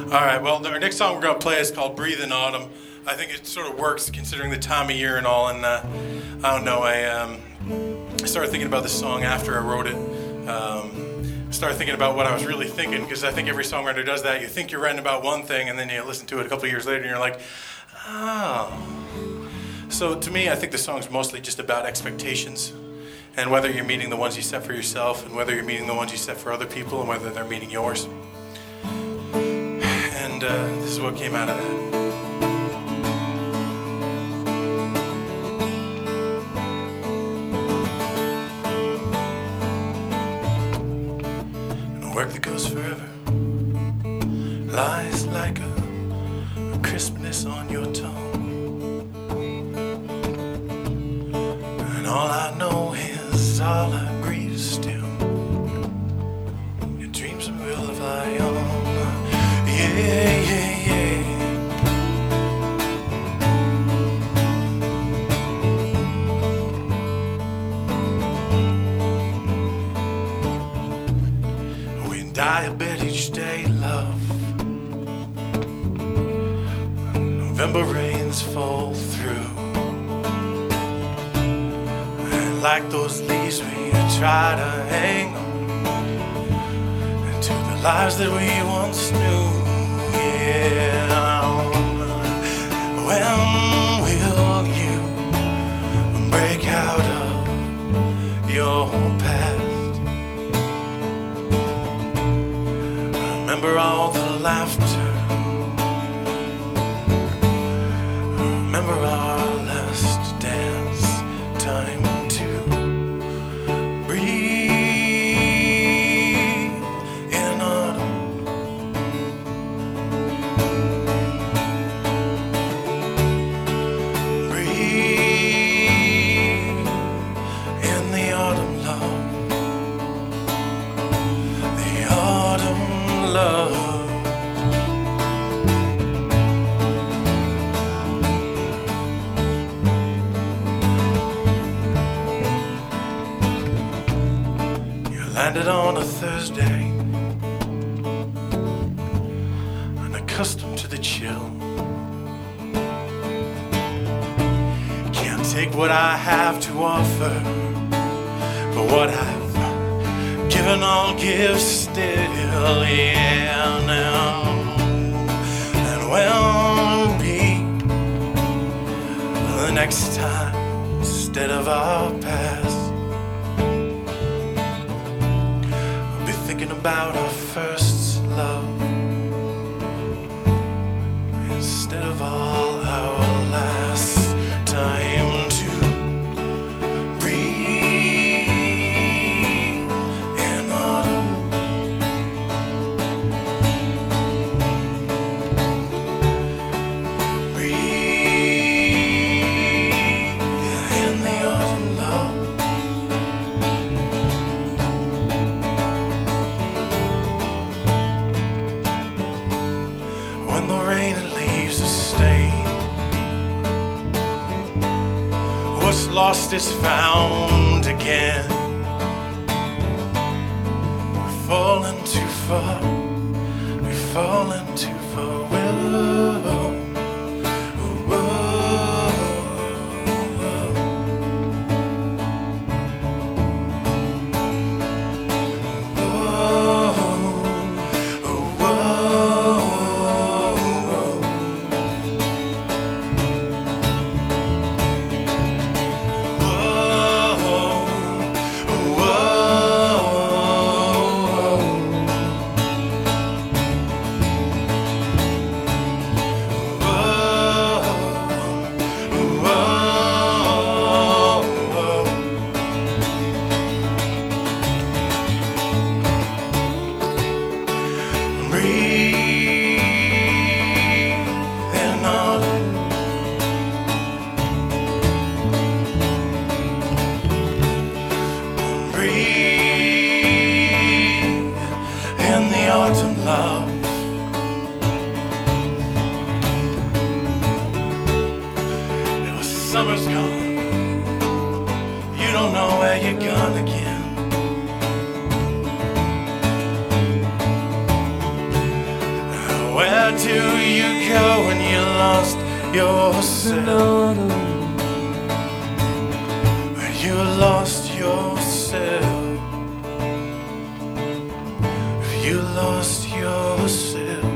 All right, well, our next song we're going to play is called Breathe in Autumn. I think it sort of works considering the time of year and all, and I don't know, I started thinking about this song after I wrote it. Started thinking about what I was really thinking, because I think every songwriter does that. You think you're writing about one thing, and then you listen to it a couple of years later, and you're like, oh. So to me, I think the song's mostly just about expectations, and whether you're meeting the ones you set for yourself, and whether you're meeting the ones you set for other people, and whether they're meeting yours. And this is what came out of that. Work that goes forever lies like a crispness on your tongue, and all I know is all I grieve still. Your dreams will fly on, yeah, yeah, yeah. Die a bit each day, love. November rains fall through, and like those leaves we try to hang on to the lives that we once knew. Yeah. When will you break out of your past? Remember all the laughter. Remember our last dance. Time to breathe in autumn. Breathe in the autumn love. The autumn love. You landed on a Thursday, unaccustomed to the chill. Can't take what I have to offer, but what I've given, I'll give still, yeah, now. And when be the next time instead of our past? I'll be thinking about our first love instead of all our last. Time to lost is found again. We've fallen too far. We've fallen too far. Whoa, whoa, summer's gone. You don't know where you're gone again. Where Where do you go when you lost yourself? When you lost yourself. You lost yourself.